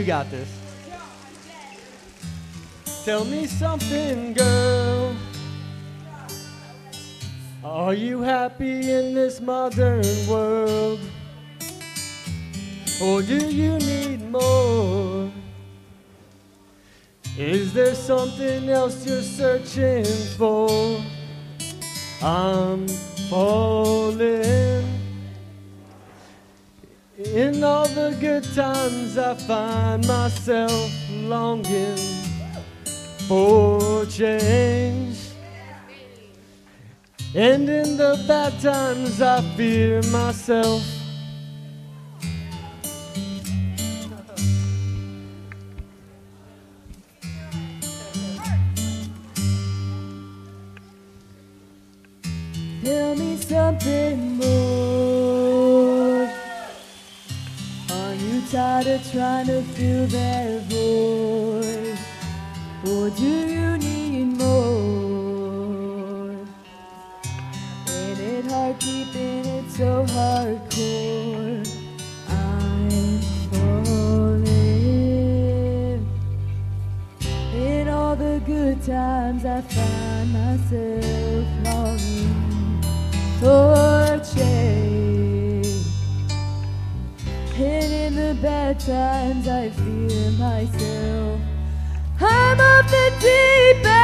You got this. Tell me something, girl. Are you happy in this modern world? Or do you need more? Is there something else you're searching for? I'm falling. In all the good times I find myself longing for change. And in the bad times I fear myself. Tell me something more. Are you tired of trying to fill that void? Or do you need more? Ain't it hard keeping it so hardcore? I'm falling. In all the good times I find myself longing for change. And in the bad times I fear myself. I'm off the deep end.